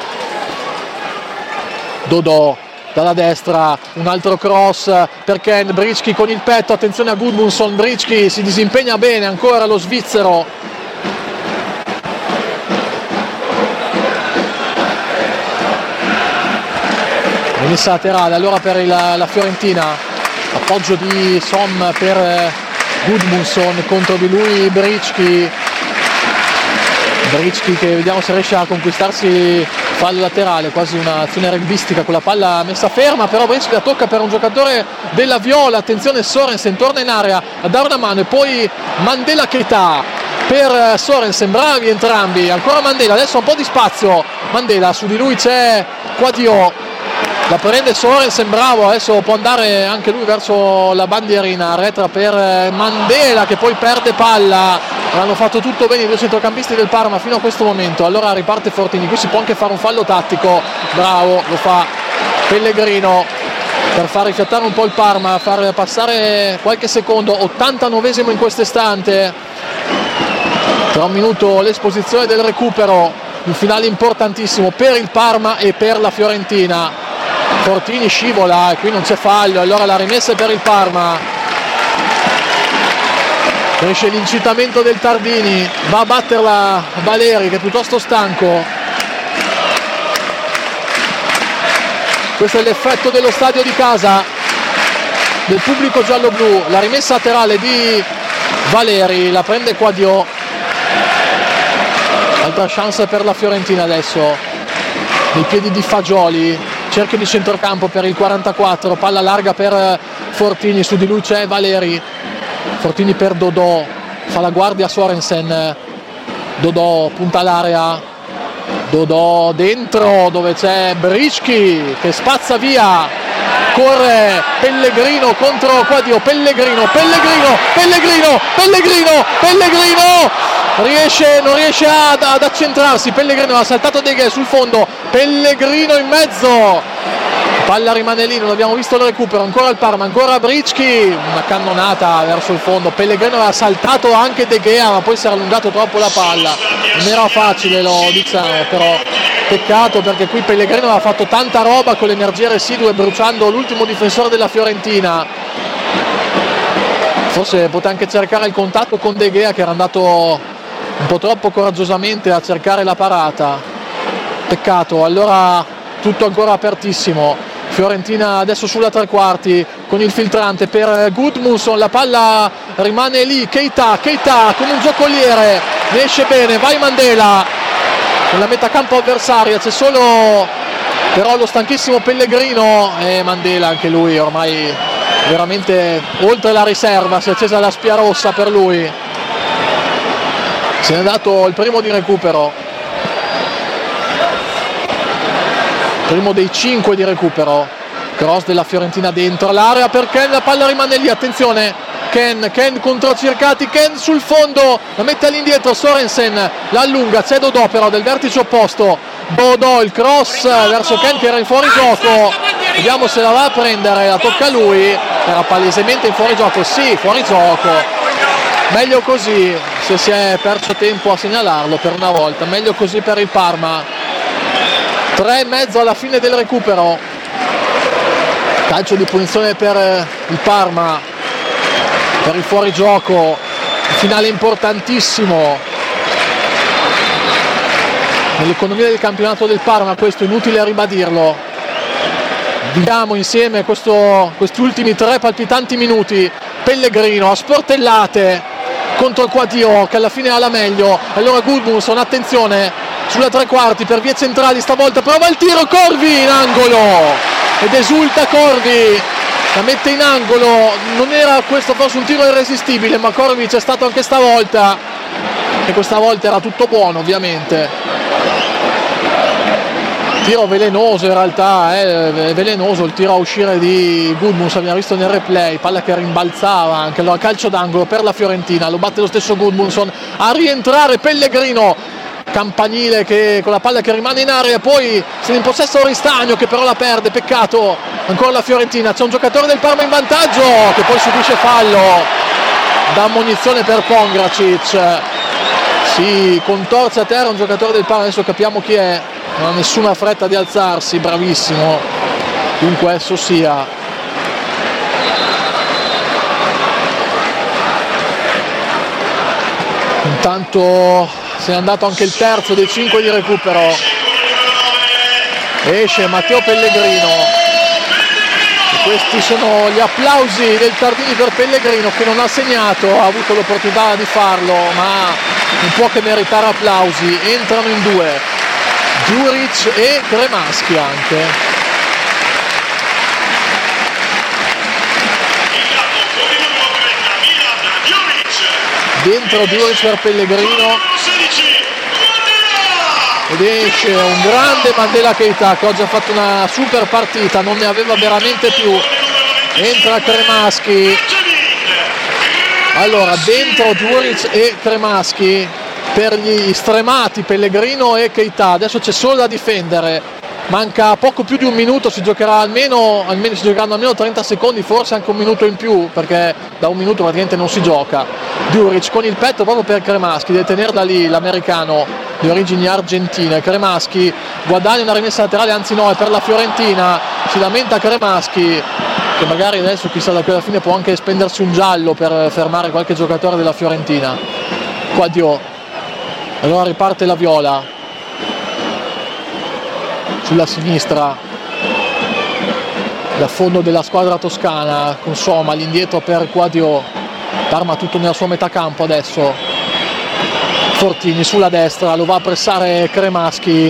S1: Dodò dalla destra, un altro cross per Ken, Bricchi con il petto, attenzione a Gudmundsson, Bricchi si disimpegna bene ancora lo svizzero. Rimessa laterale allora per la Fiorentina, appoggio di Som per Gudmundsson, contro di lui Bricchi che vediamo se riesce a conquistarsi fallo laterale, quasi un'azione rugbistica con la palla messa ferma, però Bricchi la tocca per un giocatore della Viola. Attenzione, Sorensen torna in area a dare una mano e poi Mandela Keita per Sorensen, bravi entrambi, ancora Mandela, adesso un po' di spazio, Mandela, su di lui c'è Quadio, la prende Sorensen, bravo, adesso può andare anche lui verso la bandierina, arretra per Mandela che poi perde palla. Hanno fatto tutto bene i due centrocampisti del Parma fino a questo momento. Allora riparte Fortini, qui si può anche fare un fallo tattico, bravo, lo fa Pellegrino per far rifiatare un po' il Parma, far passare qualche secondo. 89esimo in questo istante, tra un minuto l'esposizione del recupero, un finale importantissimo per il Parma e per la Fiorentina. Fortini scivola e qui non c'è fallo, allora la rimessa è per il Parma. Cresce l'incitamento del Tardini, va a batterla Valeri che è piuttosto stanco. Questo è l'effetto dello stadio di casa, del pubblico giallo-blu. La rimessa laterale di Valeri, la prende Quadio, altra chance per la Fiorentina adesso, nei piedi di Fagioli, cerchio di centrocampo per il 44, palla larga per Fortini, su di lui c'è Valeri, Fortini per Dodò, fa la guardia Sorensen, Dodò punta l'area, Dodò dentro dove c'è Brischi che spazza via, corre Pellegrino contro Quadio, Pellegrino non riesce ad accentrarsi, Pellegrino ha saltato De Gea sul fondo, Pellegrino in mezzo, palla rimane lì, non abbiamo visto il recupero, ancora il Parma, ancora Brischi, una cannonata verso il fondo, Pellegrino aveva saltato anche De Gea ma poi si era allungato troppo la palla, non era facile, lo diciamo, però peccato perché qui Pellegrino aveva fatto tanta roba con le energie residue bruciando l'ultimo difensore della Fiorentina, forse poteva anche cercare il contatto con De Gea che era andato un po' troppo coraggiosamente a cercare la parata, peccato. Allora tutto ancora apertissimo, Fiorentina adesso sulla tre quarti con il filtrante per Gudmundsson, la palla rimane lì, Keita come un giocoliere, ne esce bene, vai Mandela nella metà campo avversaria, c'è solo però lo stanchissimo Pellegrino e Mandela anche lui ormai veramente oltre la riserva, si è accesa la spia rossa per lui, se ne è dato il primo di recupero, primo dei 5 di recupero, cross della Fiorentina dentro l'area per Ken, la palla rimane lì, attenzione Ken contro Circati, Ken sul fondo, la mette all'indietro Sorensen, la allunga, c'è Dodò però del vertice opposto, Dodò il cross verso Ken che era in fuorigioco, vediamo se la va a prendere, la tocca lui, era palesemente in fuorigioco, sì, fuorigioco, meglio così, se si è perso tempo a segnalarlo per una volta, meglio così per il Parma. 3,5 alla fine del recupero, calcio di punizione per il Parma per il fuorigioco, finale importantissimo nell'economia del campionato del Parma, questo è inutile ribadirlo, viviamo insieme questi ultimi 3 palpitanti minuti. Pellegrino a sportellate contro Quadio che alla fine ha la meglio, allora Gudmundsson, attenzione sulla tre quarti per vie centrali, stavolta prova il tiro, Corvi in angolo ed esulta Corvi, la mette in angolo, non era questo forse un tiro irresistibile ma Corvi c'è stato anche stavolta e questa volta era tutto buono ovviamente, tiro velenoso in realtà, è velenoso il tiro a uscire di Gudmundsson, abbiamo visto nel replay, palla che rimbalzava anche, allora calcio d'angolo per la Fiorentina, lo batte lo stesso Gudmundsson, a rientrare Pellegrino, Campanile che con la palla che rimane in area, poi se ne impossessa Oristagno che però la perde, peccato, ancora la Fiorentina, c'è un giocatore del Parma in vantaggio che poi subisce fallo da ammonizione per Pongracic, si contorce a terra un giocatore del Parma, adesso capiamo chi è, non ha nessuna fretta di alzarsi, bravissimo chiunque esso sia. Intanto se n'è andato anche il terzo dei 5 di recupero, esce Matteo Pellegrino e questi sono gli applausi del Tardini per Pellegrino che non ha segnato, ha avuto l'opportunità di farlo ma non può che meritare applausi, entrano in 2 Djuric e Cremaschi anche. Dentro Djuric per Pellegrino ed esce un grande Mandela Keita che oggi ha fatto una super partita, non ne aveva veramente più, entra Cremaschi, allora dentro Djuric e Cremaschi per gli stremati Pellegrino e Keita, adesso c'è solo da difendere, manca poco più di un minuto, si giocheranno almeno 30 secondi, forse anche un minuto in più perché da un minuto praticamente non si gioca. Djuric con il petto proprio per Cremaschi, deve tenerla lì l'americano di origini argentine, Cremaschi guadagna una rimessa laterale, anzi no, è per la Fiorentina, si lamenta Cremaschi che magari adesso chissà da qui alla fine può anche spendersi un giallo per fermare qualche giocatore della Fiorentina. Quadio, allora riparte la Viola sulla sinistra da fondo della squadra toscana con Soma all'indietro per Quadio, Parma tutto nella sua metà campo adesso, Fortini sulla destra, lo va a pressare Cremaschi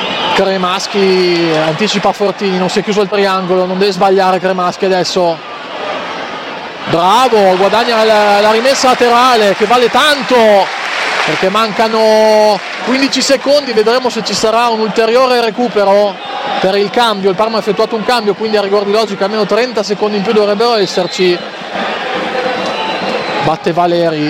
S1: anticipa Fortini, non si è chiuso il triangolo, non deve sbagliare Cremaschi adesso, bravo, guadagna la rimessa laterale che vale tanto perché mancano 15 secondi, vedremo se ci sarà un ulteriore recupero per il cambio. Il Parma ha effettuato un cambio, quindi a rigor di logica almeno 30 secondi in più dovrebbero esserci. Batte Valeri,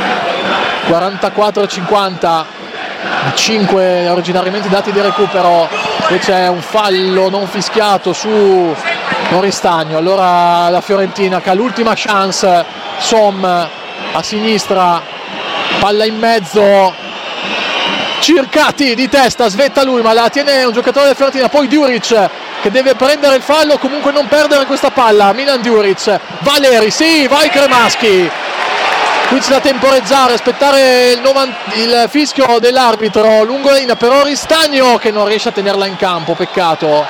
S1: 44-50, 5 originariamente dati di recupero. Poi c'è un fallo non fischiato su Oristagno. Allora la Fiorentina che ha l'ultima chance, Som a sinistra, palla in mezzo, Circati di testa, svetta lui ma la tiene un giocatore della Fiorentina, poi Djuric che deve prendere il fallo, comunque non perdere questa palla. Milan Djuric, Valeri, sì, vai Cremaschi. Qui c'è da temporeggiare, aspettare il fischio dell'arbitro lungo la linea per Oristagno che non riesce a tenerla in campo, peccato.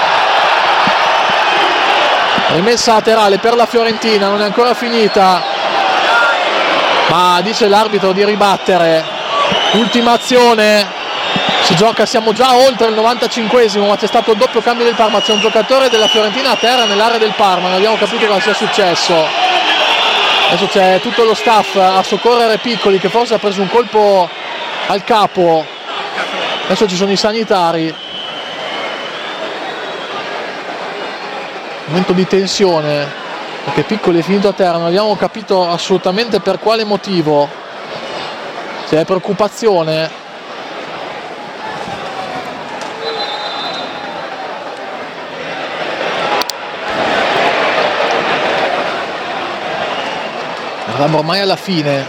S1: Rimessa laterale per la Fiorentina, non è ancora finita, ma dice l'arbitro di ribattere. Ultima azione, si gioca, siamo già oltre il 95esimo, ma c'è stato il doppio cambio del Parma, c'è un giocatore della Fiorentina a terra nell'area del Parma, non abbiamo capito cosa sia successo. Adesso c'è tutto lo staff a soccorrere Piccoli che forse ha preso un colpo al capo, adesso ci sono i sanitari. Momento di tensione perché Piccoli è finito a terra, non abbiamo capito assolutamente per quale motivo, c'è preoccupazione. Eravamo ormai alla fine.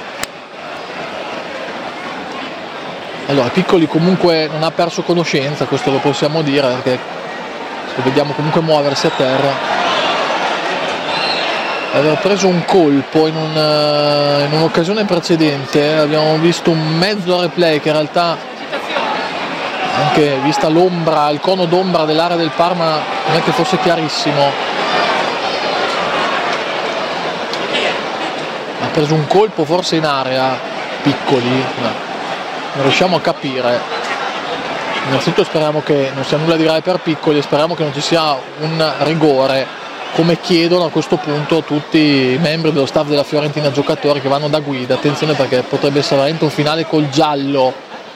S1: Allora Piccoli comunque non ha perso conoscenza, questo lo possiamo dire perché lo vediamo comunque muoversi a terra. Aveva preso un colpo in un'occasione precedente, abbiamo visto un mezzo replay che in realtà, anche vista l'ombra, il cono d'ombra dell'area del Parma, non è che fosse chiarissimo. Ha preso un colpo forse in area Piccoli, no, non riusciamo a capire. Innanzitutto speriamo che non sia nulla di grave per Piccoli e speriamo che non ci sia un rigore come chiedono a questo punto tutti i membri dello staff della Fiorentina, giocatori che vanno da guida. Attenzione perché potrebbe essere veramente un finale col giallo.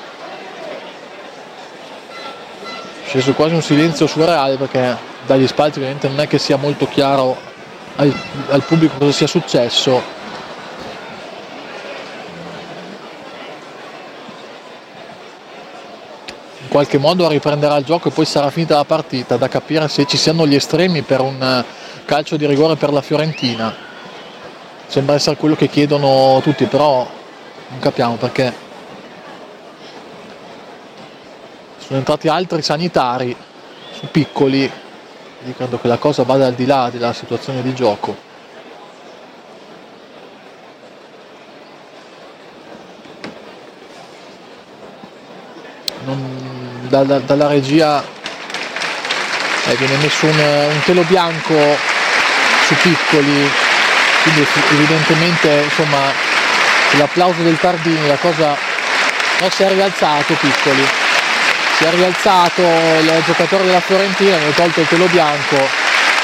S1: Sceso quasi un silenzio surreale perché dagli spalti ovviamente non è che sia molto chiaro al pubblico cosa sia successo. In qualche modo riprenderà il gioco e poi sarà finita la partita, da capire se ci siano gli estremi per un calcio di rigore per la Fiorentina. Sembra essere quello che chiedono tutti, però non capiamo perché sono entrati altri sanitari su Piccoli. Io credo che la cosa vada al di là della situazione di gioco. Dalla regia viene messo un telo bianco su Piccoli, quindi evidentemente insomma l'applauso del Tardini, la cosa, no, si è rialzato Piccoli, si è rialzato il giocatore della Fiorentina, ne ha tolto il telo bianco.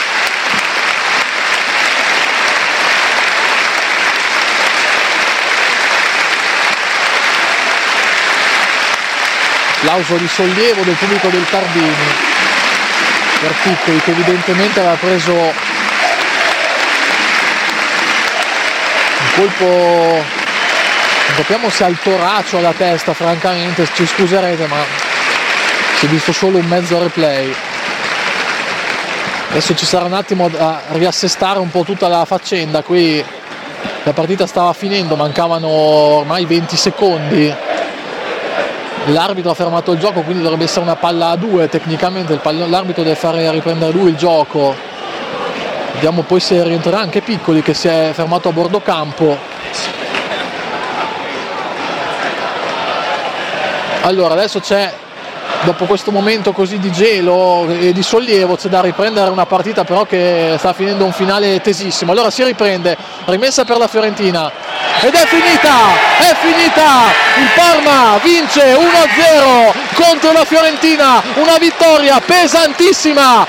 S1: Applauso di sollievo del pubblico del Tardini per Piccoli che evidentemente aveva preso un colpo, non capiamo se al torace o alla testa, francamente ci scuserete ma si è visto solo un mezzo replay. Adesso ci sarà un attimo a riassestare un po' tutta la faccenda, qui la partita stava finendo, mancavano ormai 20 secondi. L'arbitro ha fermato il gioco, quindi dovrebbe essere una palla a 2 tecnicamente, l'arbitro deve fare riprendere lui il gioco. Vediamo poi se rientrerà anche Piccoli che si è fermato a bordo campo. Allora adesso c'è dopo questo momento così di gelo e di sollievo c'è da riprendere una partita però che sta finendo un finale tesissimo. Allora si riprende, rimessa per la Fiorentina ed è finita, il Parma vince 1-0 contro la Fiorentina, una vittoria pesantissima.